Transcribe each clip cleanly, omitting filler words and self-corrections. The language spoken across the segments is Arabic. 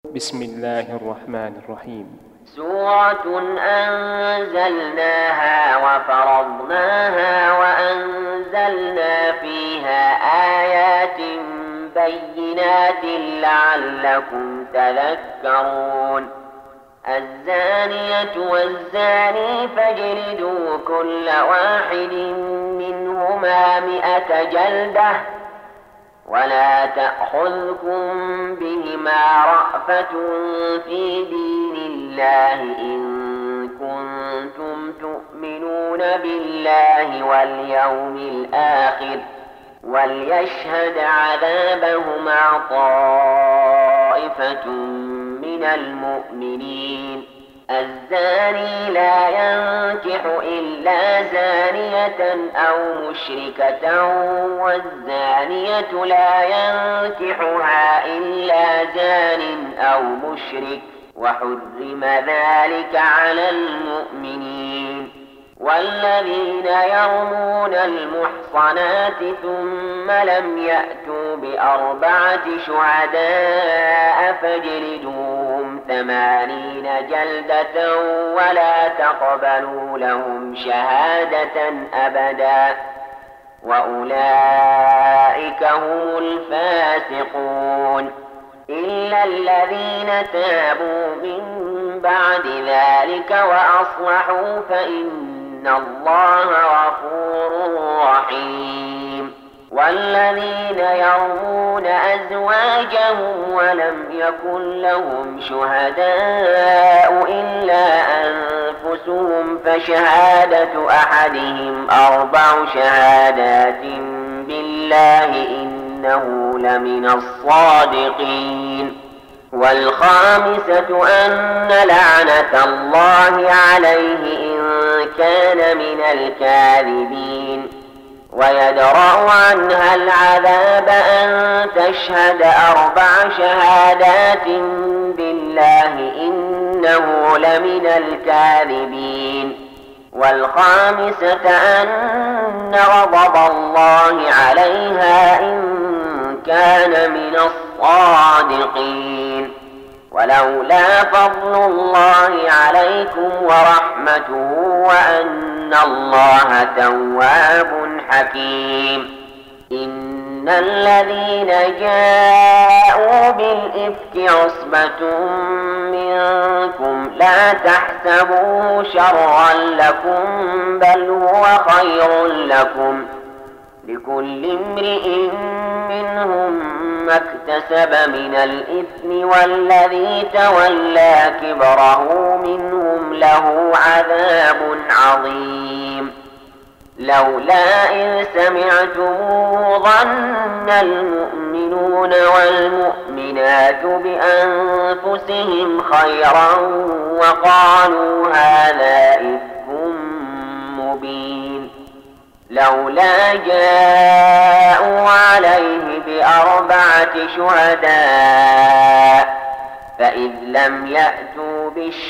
بسم الله الرحمن الرحيم. سورة أنزلناها وفرضناها وأنزلنا فيها آيات بينات لعلكم تذكرون. الزانية والزاني فاجلدوا كل واحد منهما 100 جلدة ولا تأخذكم بهما رأفة في دين الله إن كنتم تؤمنون بالله واليوم الآخر وليشهد عذابهما طائفة من المؤمنين. الزاني لا ينكح إلا زانية أو مشركة والزانية لا ينكحها إلا زان أو مشرك وحرم ذلك على المؤمنين. والذين يرمون المحصنات ثم لم يأتوا ب4 شهداء فاجلدوهم 80 جلدة ولا تقبلوا لهم شهادة أبدا وأولئك هم الفاسقون. إلا الذين تابوا من بعد ذلك وأصلحوا فإن الله غفور رحيم. والذين يرمون أزواجهم ولم يكن لهم شهداء إلا أنفسهم فشهادة أحدهم 4 شهادات بالله إنه لمن الصادقين. والخامسة أن لعنة الله عليه إن كان من الكاذبين. ويدرأ عنها العذاب أن تشهد 4 شهادات بالله إنه لمن الكاذبين. والخامسة أن غضب الله عليها إن كان من الصادقين. ولولا فضل الله عليكم ورحمته وأن الله تواب حكيم. إن الذين جاءوا بالإفك عصبة منكم لا تحسبوه شرا لكم بل هو خير لكم لكل امرئ منهم ما اكتسب من الإثم والذي تولى كبره منهم له عذاب عظيم. لولا إذ سمعتموه ظن المؤمنون والمؤمنات بأنفسهم خيرا وقالوا هذا إفك مبين. لولا جاءوا عليه ب4 شهداء فإذ لم يأتوا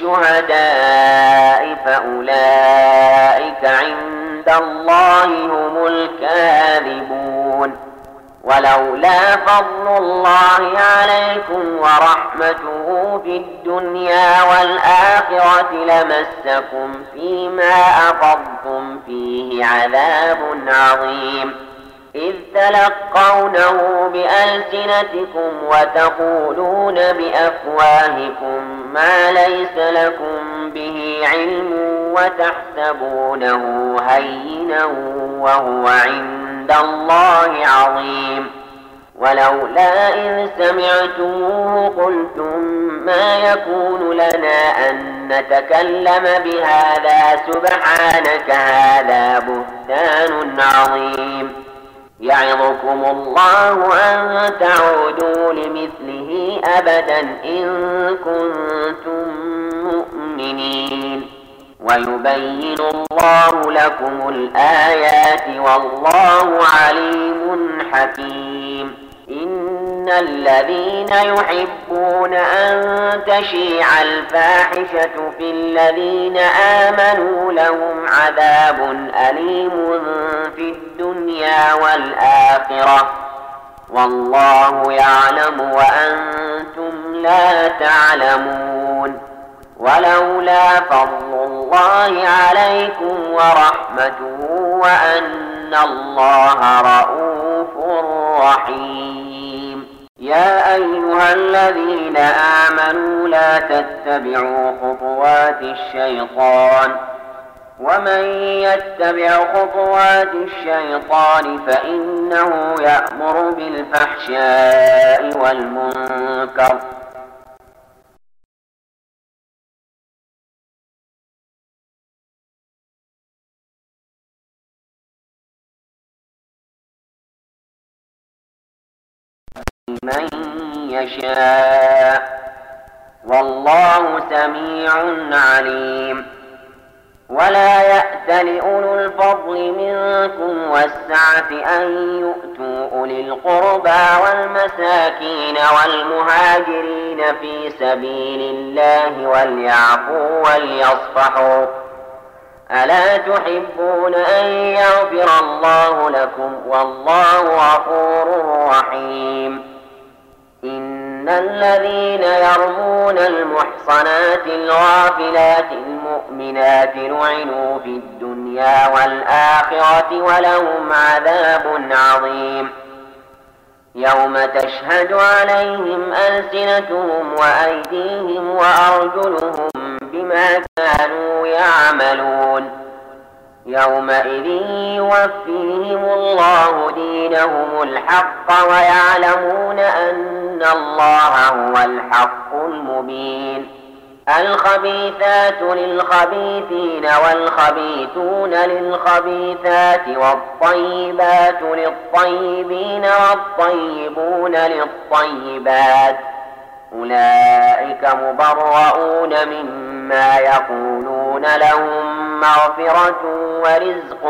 بالشهداء فأولئك عند الله هم الكاذبون. ولولا فضل الله عليكم ورحمته في الدنيا والآخرة لمسكم فيما أفضتم فيه عذاب عظيم. إذ تلقونه بألسنتكم وتقولون بأفواهكم ما ليس لكم به علم وتحسبونه هينا وهو عند الله عظيم. ولولا إذ سمعتموه قلتم ما يكون لنا أن نتكلم بهذا سبحانك هذا بهتان عظيم. يعظكم الله أن تعودوا لمثله أبدا إن كنتم مؤمنين. ويبين الله لكم الآيات والله عليم حكيم. إن الذين يحبون أن تشيع الفاحشة في الذين آمنوا لهم عذاب أليم في الدنيا والآخرة والله يعلم وأنتم لا تعلمون. ولولا فضل الله عليكم ورحمته وأن الله رءوف رحيم. يا أيها الذين آمنوا لا تتبعوا خطوات الشيطان، ومن يتبع خطوات الشيطان فإنه يأمر بالفحشاء والمنكر من يشاء والله سميع عليم. ولا يأت لأولو الفضل منكم والسعة أن يؤتوا أولي القربى والمساكين والمهاجرين في سبيل الله وليعفوا وليصفحوا. ألا تحبون أن يغفر الله لكم والله غفور رحيم. إن الذين يرمون المحصنات الغافلات المؤمنات لعنوا في الدنيا والآخرة ولهم عذاب عظيم. يوم تشهد عليهم ألسنتهم وأيديهم وأرجلهم بما كانوا يعملون. يومئذ يوفيهم الله دينهم الحق ويعلمون أن الله هو الحق المبين. الخبيثات للخبيثين والخبيثون للخبيثات والطيبات للطيبين والطيبون للطيبات أولئك مبرؤون مما يقولون لهم مغفرة ورزق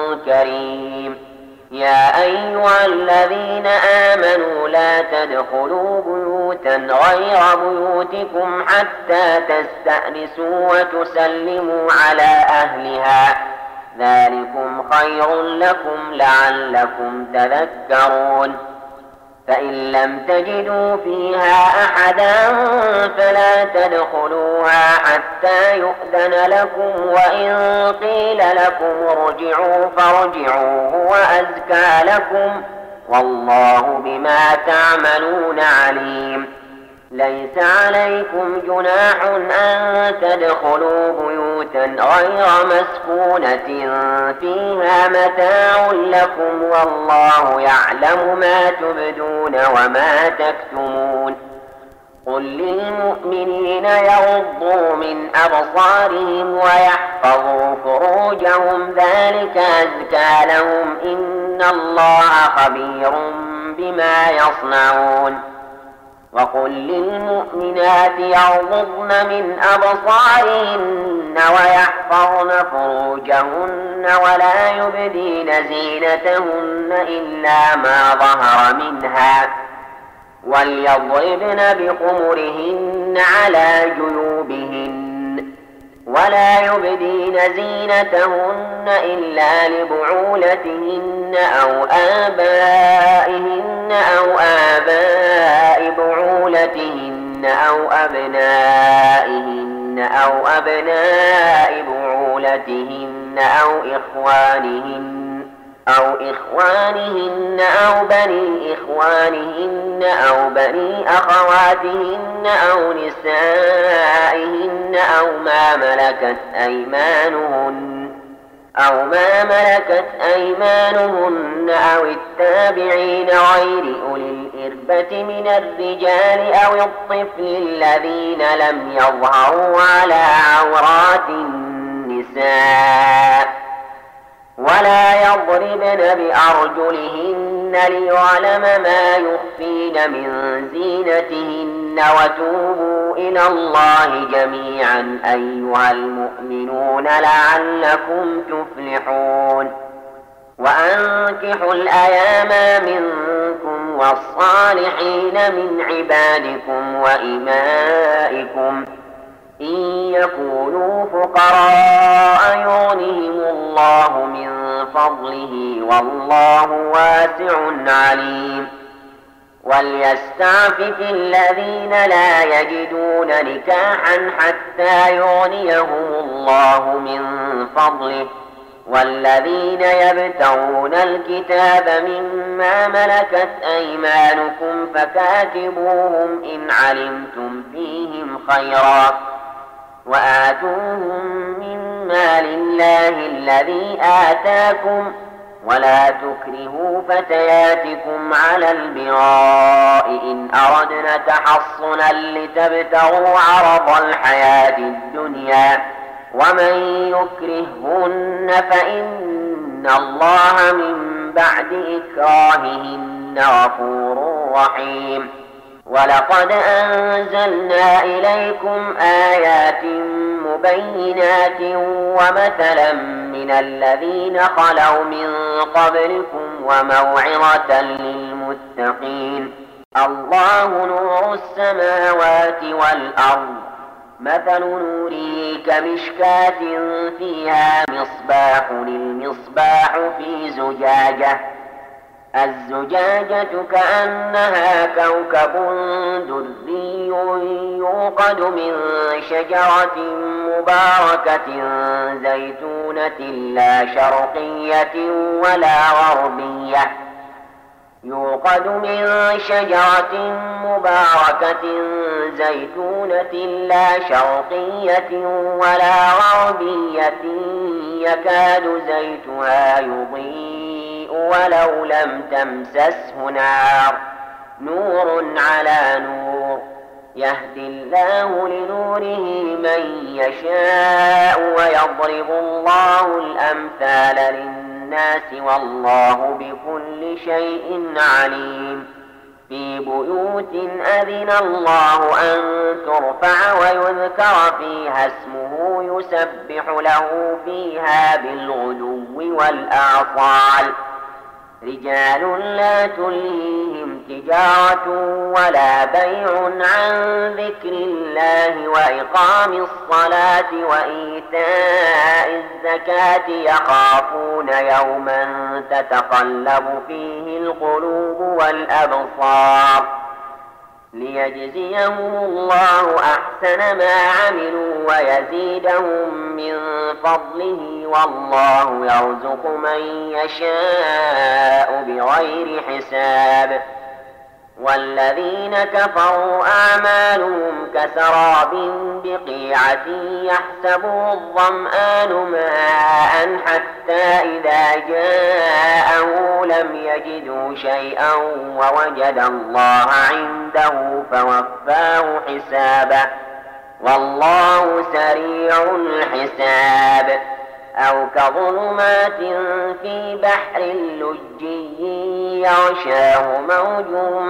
كريم. يا أيها الذين آمنوا لا تدخلوا بيوتا غير بيوتكم حتى تستأنسوا وتسلموا على أهلها ذلكم خير لكم لعلكم تذكرون. فإن لم تجدوا فيها أحدا فلا تدخلوها حتى يؤذن لكم، وإن قيل لكم ارجعوا فارجعوا هو أزكى لكم والله بما تعملون عليم. ليس عليكم جناح أن تدخلوا بيوتا غير مسكونة فيها متاع لكم والله يعلم ما تبدون وما تكتمون. قل للمؤمنين يغضوا من أبصارهم ويحفظوا فروجهم ذلك أزكى لهم إن الله خبير بما يصنعون. وقل للمؤمنات يغضضن من أبصارهن ويحفظن فروجهن ولا يبدين زينتهن إلا ما ظهر منها وليضربن بخمرهن على جيوبهن ولا يبدين زينتهن إلا لبعولتهن أو آبائهن أو آباء بعولتهن أو أبنائهن أو أبناء بعولتهن أو إخوانهن أو بني إخوانهن أو بني أخواتهن أو نسائهن أو ما ملكت أيمانهن أو التابعين غير أولي الإربة من الرجال أو الطفل الذين لم يظهروا على عورات النساء ولا يضربن بأرجلهن ليعلم ما يخفين من زينتهن. وتوبوا إلى الله جميعا أيها المؤمنون لعلكم تفلحون. وأنكحوا الأيام منكم والصالحين من عبادكم وإمائكم إن يكونوا فقراء يغنهم الله من فضله والله واسع عليم. وليستعفف الذين لا يجدون نكاحا حتى يغنيهم الله من فضله، والذين يبتغون الكتاب مما ملكت أيمانكم فكاتبوهم إن علمتم فيهم خيرا، وآتوهم من مال الله الذي آتاكم، ولا تكرهوا فتياتكم على البغاء إن أردنا تحصنا لتبتغوا عرض الحياة الدنيا، ومن يكرههن فإن الله من بعد إكراههن غفور رحيم. ولقد أنزلنا إليكم آيات مبينات ومثلا من الذين خلوا من قبلكم وموعظة للمتقين. الله نور السماوات والأرض، مثل نوره كمشكاة فيها مصباح، المصباح في زجاجة، الزجاجة كأنها كوكب دري يوقد من شجرة مباركة زيتونة لا شرقية ولا غربية، يوقد من شجرة مباركة زيتونة لا شرقية ولا غربية يكاد زيتها يضيء ولو لم تمسسه نار، نور على نور، يهدي الله لنوره من يشاء ويضرب الله الأمثال للناس والله بكل شيء عليم. في بيوت أذن الله أن ترفع ويذكر فيها اسمه يسبح له فيها بالغدو والآصال، رجال لا تلهيهم تجارة ولا بيع عن ذكر الله وإقام الصلاة وإيتاء الزكاة يخافون يوما تتقلب فيه القلوب والأبصار، ليجزيهم الله أحسن ما عملوا ويزيدهم من فضله، والله يرزق من يشاء بغير حساب. والذين كفروا أعمالهم كسراب بقيعة يحسبه الظمآن ماء حتى إذا جاءه لم يجدوا شيئا ووجد الله عنده فوفاه حسابه، والله سريع الحساب. أو كظلمات في بحر لجي يغشاه موج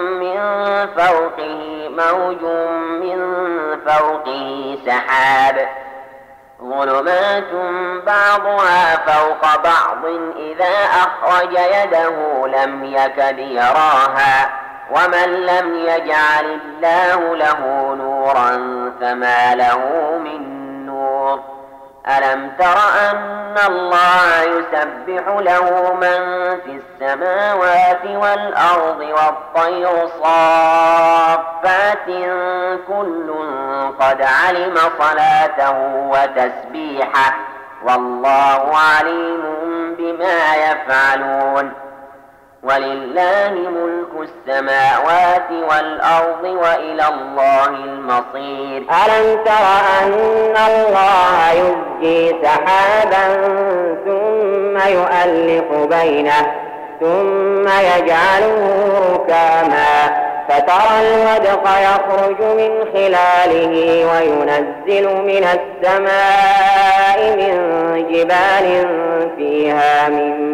من فوقه سحاب، ظلمات بعضها فوق بعض إذا أخرج يده لم يكد يراها، ومن لم يجعل الله له نورا فما له من نور. ألم تر أن الله يسبح له من في السماوات والأرض والطير صافات كل قد علم صلاته وتسبيحه، والله عليم بما يفعلون. ولله ملك السماوات والأرض وإلى الله المصير. ألم تر أن الله يزجي سحابا ثم يؤلف بينه ثم يجعله ركاما فترى الودق يخرج من خلاله وينزل من السماء من جبال فيها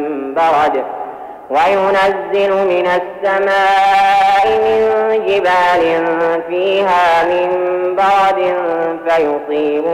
من برد فيصيب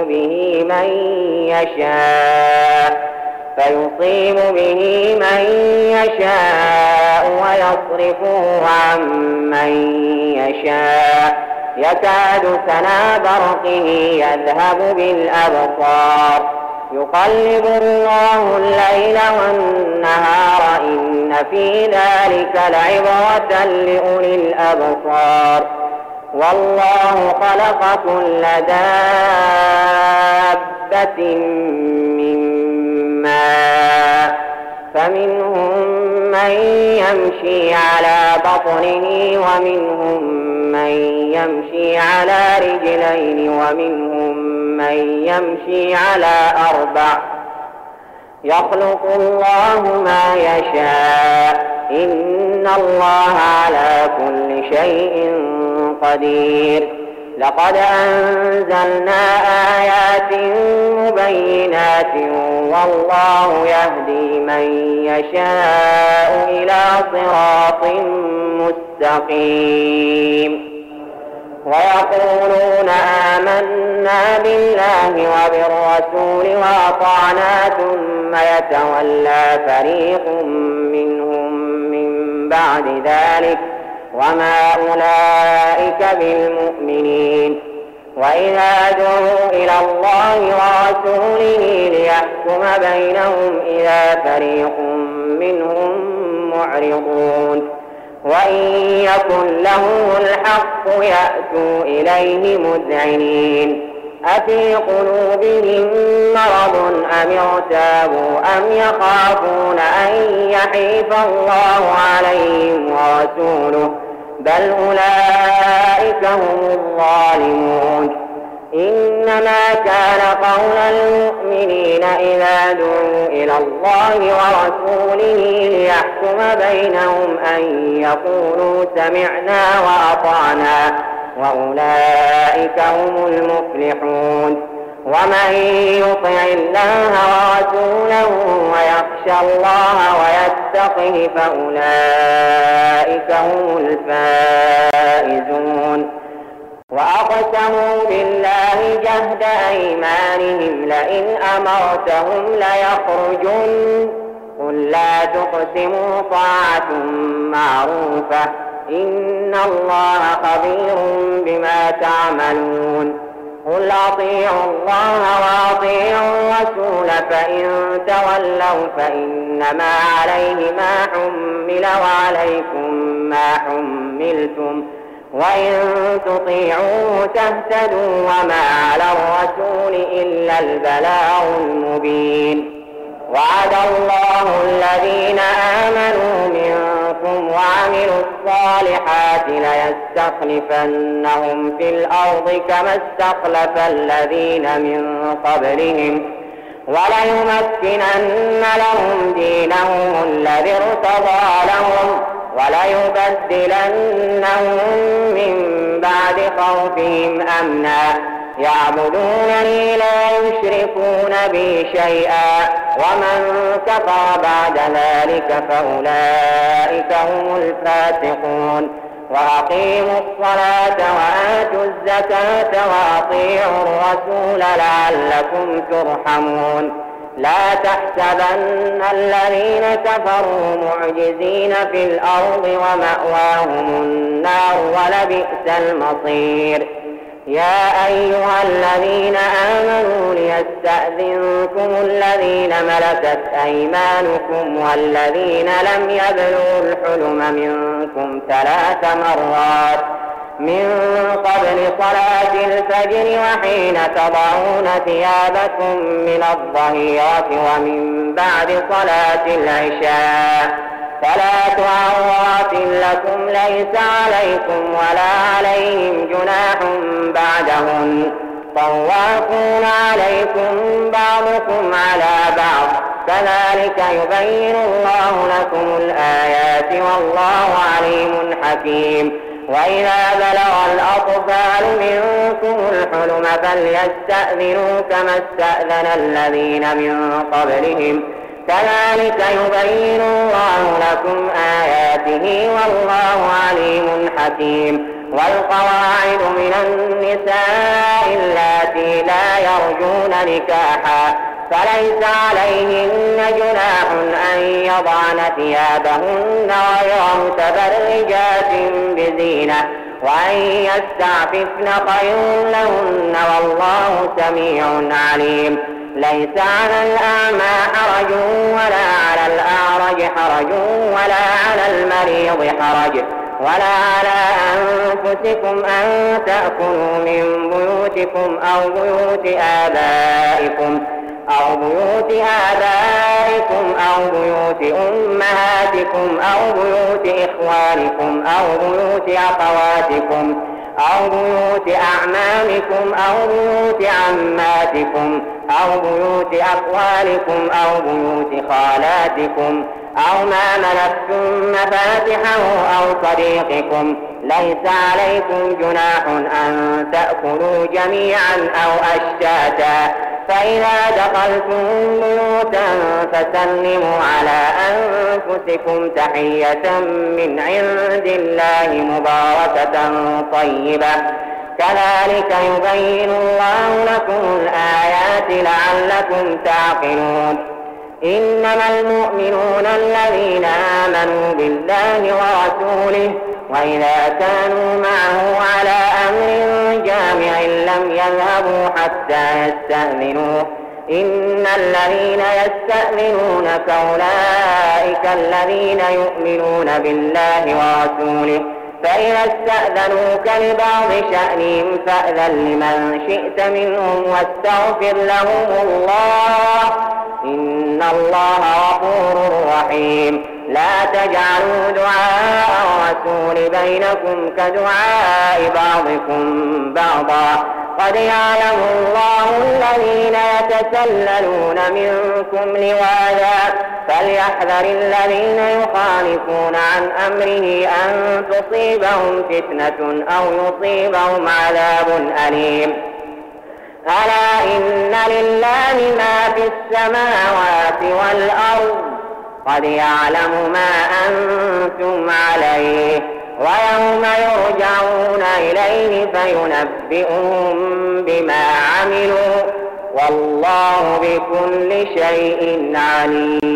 به من يشاء ويصرفه عن من يشاء يكاد سنا برقه يذهب بالأبصار يقلب الله الليل والنهار إن في ذلك لعبرة لأولي الأبصار والله خلق كل دابة من ماء فمنهم من يمشي على بطنه ومنهم من يمشي على رجلين ومنهم من يمشي على أربع يخلق الله ما يشاء إن الله على كل شيء قدير لقد أنزلنا آيات مبينات والله يهدي من يشاء إلى صراط مستقيم ويقولون آمنا بالله وبالرسول وأطعنا ثم يتولى فريق منهم من بعد ذلك وما أولئك بالمؤمنين وإذا دعوا إلى الله ورسوله ليحكم بينهم إذا فريق منهم معرضون وإن يكن لهم الحق يأتوا إليه مذعنين أفي قلوبهم مرض أم ارتابوا أم يخافون أن يحيف الله عليهم ورسوله بل أولئك هم الظالمون إنما كان قول المؤمنين إذا دعوا إلى الله ورسوله ليحكم بينهم أن يقولوا سمعنا وأطعنا وأولئك هم المفلحون ومن يطع الله ورسوله ويخشى الله ويتقه فأولئك هم الفائزون وأقسموا بالله جهد أيمانهم لئن أمرتهم ليخرجن قل لا تقسموا طاعة معروفة إن الله خبير بما تعملون قل أطيعوا الله وأطيعوا الرسول فإن تولوا فإنما عليه ما حمل وعليكم ما حملتم وإن تطيعوه تهتدوا وما على الرسول إلا البلاغ المبين وعد الله الذين آمنوا منكم وعملوا الصالحات ليستخلفنهم في الأرض كما استخلف الذين من قبلهم وليمكنن لهم دينهم الذي ارتضى لهم وليبدلنهم من بعد خوفهم أمنا يعبدونني لا يشركون بي شيئا ومن كفر بعد ذلك فأولئك هم الفاسقون وأقيموا الصلاة وآتوا الزكاة وأطيعوا الرسول لعلكم ترحمون لا تحسبن الذين كفروا معجزين في الأرض ومأواهم النار ولبئس المصير يا أيها الذين آمنوا ليستأذنكم الذين ملكت أيمانكم والذين لم يبلغوا الحلم منكم 3 مرات من قبل صلاة الفجر وحين تضعون ثيابكم من الظهيرة ومن بعد صلاة العشاء 3 عورات لكم ليس عليكم ولا عليهم جناح بعدهن طوافون عليكم بعضكم على بعض كذلك يبين الله لكم الآيات والله عليم حكيم وإذا بلغ الأطفال منكم الحلم فليستأذنوا كما استأذن الذين من قبلهم كذلك يبين الله لكم آياته والله عليم حكيم والقواعد من النساء اللاتي لا يرجون نكاحا فليس عليهن جناح أن يضعن ثيابهن غير متبرجات بزينة وأن يستعففن خير لهن والله سميع عليم ليس على الأعمى حرج ولا على الأعرج حرج ولا على المريض حرج ولا على أنفسكم أن تأكلوا من بيوتكم أو بيوت آبائكم أو بيوت أمهاتكم أو بيوت إخوانكم أو بيوت أخواتكم أو بيوت أعمامكم أو بيوت عماتكم أو بيوت أخوالكم أو بيوت خالاتكم أو ما ملكتم مفاتحه أو صديقكم. ليس عليكم جناح أن تأكلوا جميعا أو أشتاتا، فإذا دخلتم بيوتا فسلموا على أنفسكم تحية من عند الله مباركة طيبة، كذلك يبين الله لكم الآيات لعلكم تعقلون. إنما المؤمنون الذين آمنوا بالله ورسوله وإذا كانوا معه على أمر جامع لم يذهبوا حتى يستأذنوه. إن الذين يستأذنونك أولئك الذين يؤمنون بالله ورسوله، فإذا استأذنوك لبعض شأنهم فأذن لمن شئت منهم واستغفر لهم الله، إن الله غفور رحيم. لا تجعلوا دعاء الرسول بينكم كدعاء بعضكم بعضا، قد يعلم الله الذين يتسللون منكم لواذا، فليحذر الذين يخالفون عن أمره أن تصيبهم فتنة أو يصيبهم عذاب أليم. ألا إن لله ما في السماوات والأرض، قد يعلم ما أنتم عليه، ويوم يرجعون إليه فينبئهم بما عملوا، والله بكل شيء عليم.